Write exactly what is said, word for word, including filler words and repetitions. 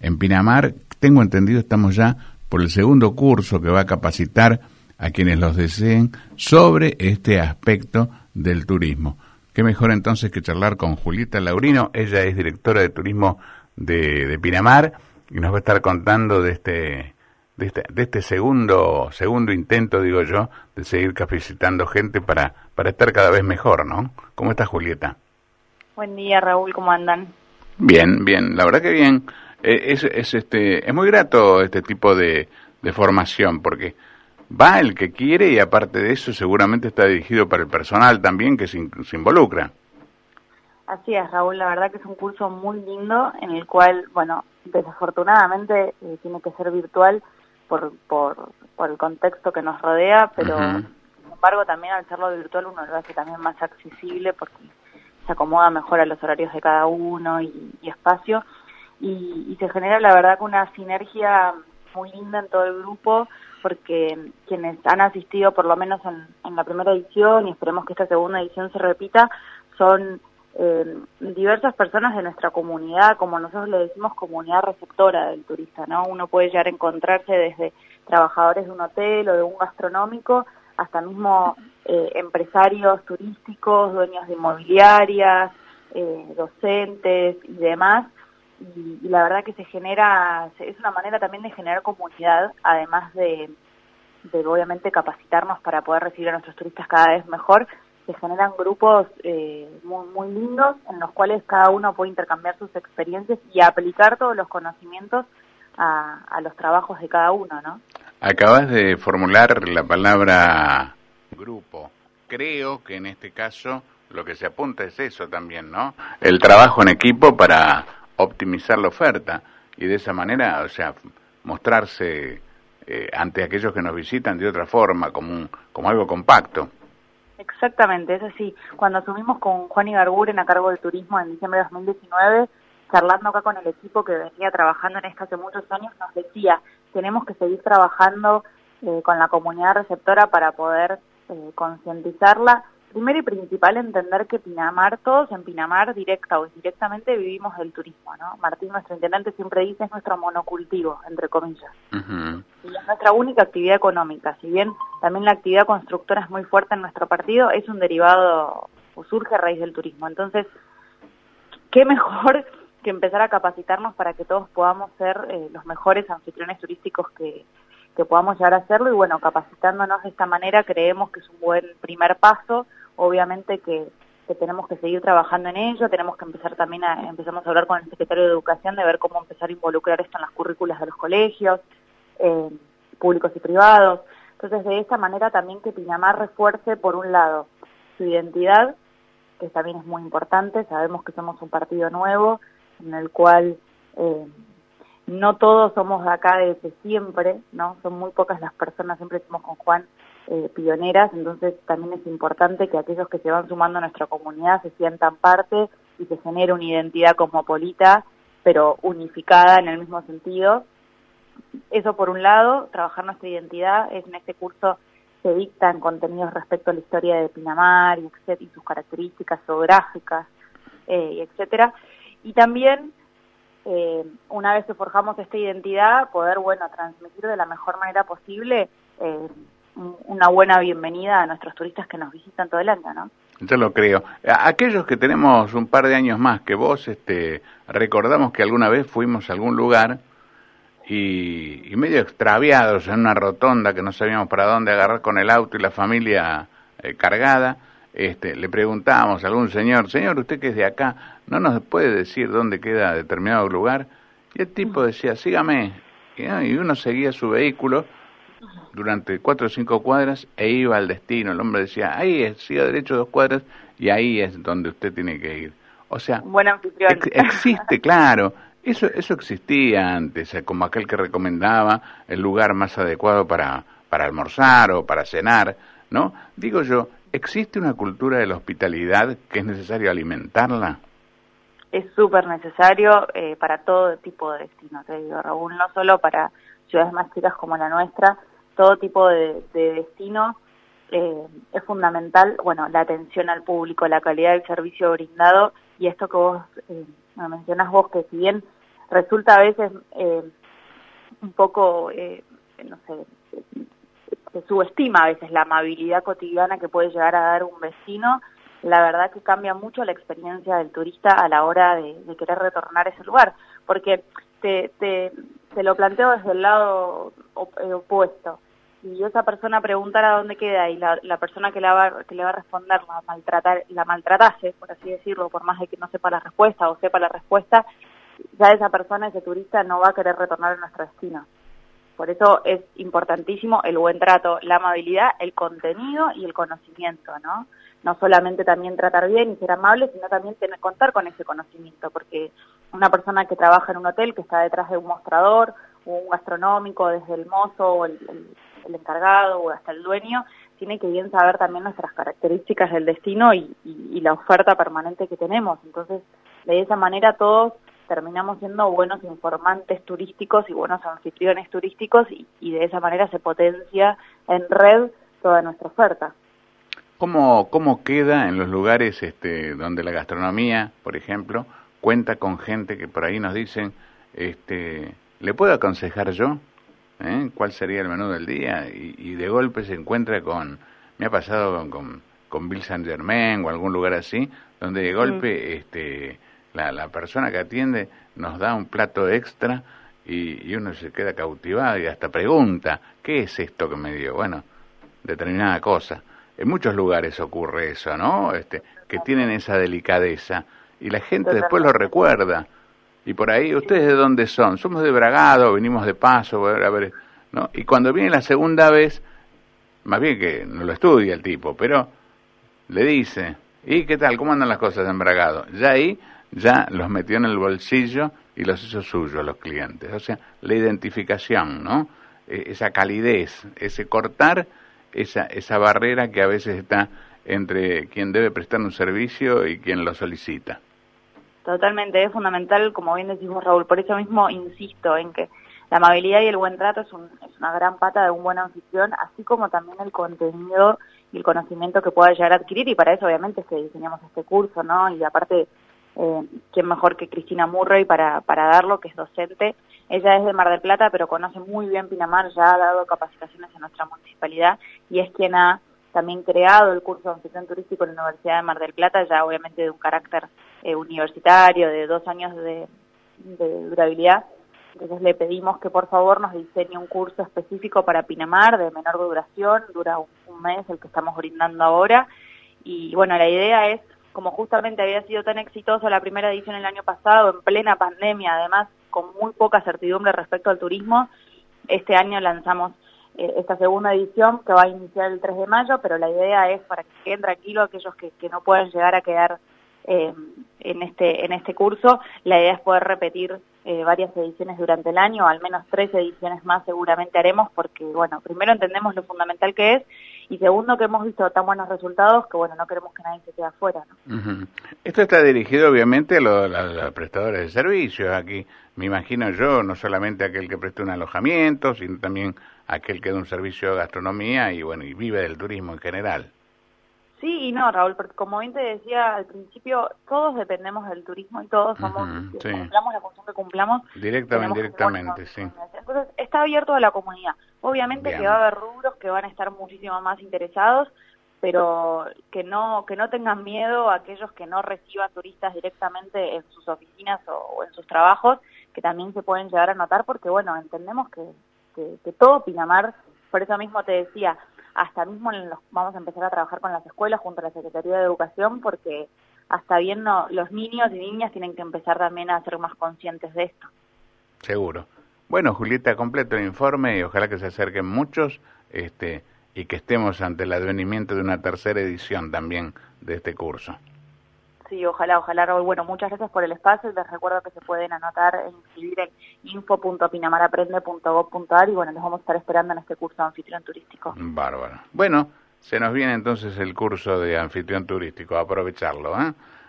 en Pinamar. Tengo entendido, estamos ya por el segundo curso que va a capacitar a quienes los deseen sobre este aspecto del turismo. Qué mejor entonces que charlar con Julieta Laurino. Ella es directora de turismo de, de Pinamar y nos va a estar contando de este de este, de este segundo segundo intento, digo yo, de seguir capacitando gente para para estar cada vez mejor, ¿no? ¿Cómo estás, Julieta? Buen día, Raúl, ¿cómo andan? Bien, bien, la verdad que bien. Eh, es, es este es muy grato este tipo de, de formación, porque va el que quiere y aparte de eso seguramente está dirigido para el personal también que se, se involucra. Así es, Raúl, la verdad que es un curso muy lindo en el cual, bueno, desafortunadamente eh, tiene que ser virtual por, por, por el contexto que nos rodea, pero uh-huh. sin embargo también al serlo virtual uno lo hace también más accesible porque se acomoda mejor a los horarios de cada uno y, y espacio y, y se genera la verdad que una sinergia muy linda en todo el grupo porque quienes han asistido por lo menos en, en la primera edición y esperemos que esta segunda edición se repita son eh, diversas personas de nuestra comunidad, como nosotros le decimos comunidad receptora del turista, ¿no? Uno puede llegar a encontrarse desde trabajadores de un hotel o de un gastronómico hasta mismo eh, empresarios turísticos, dueños de inmobiliarias, eh, docentes y demás. Y, y la verdad que se genera, es una manera también de generar comunidad, además de, de obviamente capacitarnos para poder recibir a nuestros turistas cada vez mejor. Se generan grupos eh, muy, muy lindos en los cuales cada uno puede intercambiar sus experiencias y aplicar todos los conocimientos a, a los trabajos de cada uno, ¿no? Acabas de formular la palabra grupo. Creo que en este caso lo que se apunta es eso también, ¿no? El trabajo en equipo para optimizar la oferta y de esa manera, o sea, mostrarse eh, ante aquellos que nos visitan de otra forma, como un, como algo compacto. Exactamente, es así. Cuando asumimos con Juan Igarguren a cargo del turismo en diciembre de dos mil diecinueve, charlando acá con el equipo que venía trabajando en esto hace muchos años, nos decía, tenemos que seguir trabajando eh, con la comunidad receptora para poder eh, concientizarla. Primero y principal, entender que Pinamar, todos en Pinamar, directa o indirectamente, vivimos del turismo, ¿no? Martín, nuestro intendente, siempre dice, es nuestro monocultivo, entre comillas. Uh-huh. Y es nuestra única actividad económica. Si bien también la actividad constructora es muy fuerte en nuestro partido, es un derivado o surge a raíz del turismo. Entonces, qué mejor que empezar a capacitarnos para que todos podamos ser eh, los mejores anfitriones turísticos que, que podamos llegar a hacerlo. Y bueno, capacitándonos de esta manera creemos que es un buen primer paso. Obviamente que, que tenemos que seguir trabajando en ello, tenemos que empezar también a, empezamos a hablar con el secretario de Educación de ver cómo empezar a involucrar esto en las currículas de los colegios, eh, públicos y privados. Entonces, de esta manera también que Pinamar refuerce, por un lado, su identidad, que también es muy importante, sabemos que somos un partido nuevo, en el cual eh, no todos somos de acá desde siempre, ¿no? Son muy pocas las personas, siempre decimos con Juan, Eh, pioneras, entonces también es importante que aquellos que se van sumando a nuestra comunidad se sientan parte y se genere una identidad cosmopolita, pero unificada en el mismo sentido. Eso por un lado, trabajar nuestra identidad, es en este curso se dictan contenidos respecto a la historia de Pinamar y, y sus características geográficas, eh, y etcétera. Y también, eh, una vez que forjamos esta identidad, poder, bueno, transmitir de la mejor manera posible eh, una buena bienvenida a nuestros turistas que nos visitan todo el año, ¿no? Yo lo creo. Aquellos que tenemos un par de años más que vos, este, recordamos que alguna vez fuimos a algún lugar y, y medio extraviados en una rotonda que no sabíamos para dónde agarrar con el auto y la familia eh, cargada, este, le preguntábamos a algún señor, señor, usted que es de acá, ¿no nos puede decir dónde queda determinado lugar? Y el tipo decía, sígame, y, ¿no? y uno seguía su vehículo durante cuatro o cinco cuadras e iba al destino. El hombre decía, ahí es, siga derecho dos cuadras y ahí es donde usted tiene que ir. O sea, buen anfitrión. Ex existe, claro, eso eso existía antes, como aquel que recomendaba el lugar más adecuado para, para almorzar o para cenar, ¿no? Digo yo, ¿existe una cultura de la hospitalidad que es necesario alimentarla? Es súper necesario eh, para todo tipo de destinos, te digo, Raúl, no solo para ciudades más chicas como la nuestra, todo tipo de, de destino eh, es fundamental, bueno, la atención al público, la calidad del servicio brindado y esto que vos eh, mencionás vos, que si bien resulta a veces eh, un poco, eh, no sé, se subestima a veces la amabilidad cotidiana que puede llegar a dar un vecino. La verdad que cambia mucho la experiencia del turista a la hora de, de querer retornar a ese lugar, porque te, te, te lo planteo desde el lado op opuesto. Si esa persona preguntara dónde queda y la, la persona que, la va, que le va a responder la, maltratar, la maltratase, por así decirlo, por más de que no sepa la respuesta o sepa la respuesta, ya esa persona, ese turista, no va a querer retornar a nuestro destino. Por eso es importantísimo el buen trato, la amabilidad, el contenido y el conocimiento, ¿no? No solamente también tratar bien y ser amable, sino también tener, contar con ese conocimiento, porque una persona que trabaja en un hotel, que está detrás de un mostrador, o un gastronómico, desde el mozo o el, el, el encargado o hasta el dueño, tiene que bien saber también nuestras características del destino y, y, y la oferta permanente que tenemos. Entonces, de esa manera todos terminamos siendo buenos informantes turísticos y buenos anfitriones turísticos y, y de esa manera se potencia en red toda nuestra oferta. ¿Cómo, cómo queda en los lugares este, donde la gastronomía, por ejemplo, cuenta con gente que por ahí nos dicen, este, ¿le puedo aconsejar yo? ¿Eh? ¿Cuál sería el menú del día? Y, y de golpe se encuentra con, me ha pasado con, con, con Ville Saint-Germain o algún lugar así, donde de golpe mm. este, la, la persona que atiende nos da un plato extra y, y uno se queda cautivado y hasta pregunta, ¿qué es esto que me dio? Bueno, determinada cosa. En muchos lugares ocurre eso, ¿no? Este, que tienen esa delicadeza y la gente después lo recuerda. Y por ahí, ¿ustedes de dónde son? Somos de Bragado, venimos de paso, a ver, ¿no? Y cuando viene la segunda vez, más bien que no lo estudia el tipo, pero le dice, ¿y qué tal? ¿Cómo andan las cosas en Bragado? Ya ahí, ya los metió en el bolsillo y los hizo suyos los clientes. O sea, la identificación, ¿no? Eh, esa calidez, ese cortar esa esa barrera que a veces está entre quien debe prestar un servicio y quien lo solicita. Totalmente, es fundamental, como bien decimos Raúl, por eso mismo insisto en que la amabilidad y el buen trato es, un, es una gran pata de un buen anfitrión, así como también el contenido y el conocimiento que pueda llegar a adquirir, y para eso obviamente es que diseñamos este curso, ¿no? Y aparte, eh, ¿quién mejor que Cristina Murray para, para darlo, que es docente? Ella es de Mar del Plata, pero conoce muy bien Pinamar, ya ha dado capacitaciones en nuestra municipalidad y es quien ha también creado el curso de anfitrión turístico en la Universidad de Mar del Plata, ya obviamente de un carácter eh, universitario, de dos años de, de durabilidad. Entonces le pedimos que por favor nos diseñe un curso específico para Pinamar de menor duración, dura un, un mes el que estamos brindando ahora. Y bueno, la idea es, como justamente había sido tan exitoso la primera edición el año pasado, en plena pandemia, además con muy poca certidumbre respecto al turismo, este año lanzamos eh, esta segunda edición que va a iniciar el tres de mayo, pero la idea es para que queden tranquilos aquellos que, que no puedan llegar a quedar eh, en este en este curso, la idea es poder repetir eh, varias ediciones durante el año, al menos tres ediciones más seguramente haremos, porque bueno, primero entendemos lo fundamental que es, y segundo que hemos visto tan buenos resultados que bueno, no queremos que nadie se quede afuera, ¿no? Uh-huh. Esto está dirigido obviamente a los, a los prestadores de servicios, aquí me imagino yo, no solamente a aquel que presta un alojamiento, sino también a aquel que da un servicio de gastronomía y bueno, y vive del turismo en general. Sí y no, Raúl, porque como bien te decía al principio, todos dependemos del turismo y todos somos, uh-huh, sí. cumplamos la función que cumplamos. Directamente, directamente, sí. Entonces, está abierto a la comunidad. Obviamente Bien. que va a haber rubros que van a estar muchísimo más interesados, pero que no que no tengan miedo a aquellos que no reciban turistas directamente en sus oficinas o, o en sus trabajos, que también se pueden llegar a notar, porque bueno, entendemos que, que, que todo Pinamar, por eso mismo te decía, hasta mismo en los, vamos a empezar a trabajar con las escuelas junto a la Secretaría de Educación, porque hasta bien no, los niños y niñas tienen que empezar también a ser más conscientes de esto. Seguro. Bueno, Julieta, completo el informe y ojalá que se acerquen muchos este y que estemos ante el advenimiento de una tercera edición también de este curso. Sí, ojalá, ojalá, Raúl. Bueno, muchas gracias por el espacio. Les recuerdo que se pueden anotar e inscribir en info punto pinamaraprende punto gob punto ar y bueno, les vamos a estar esperando en este curso de anfitrión turístico. Bárbaro. Bueno, se nos viene entonces el curso de anfitrión turístico, a aprovecharlo, ¿eh?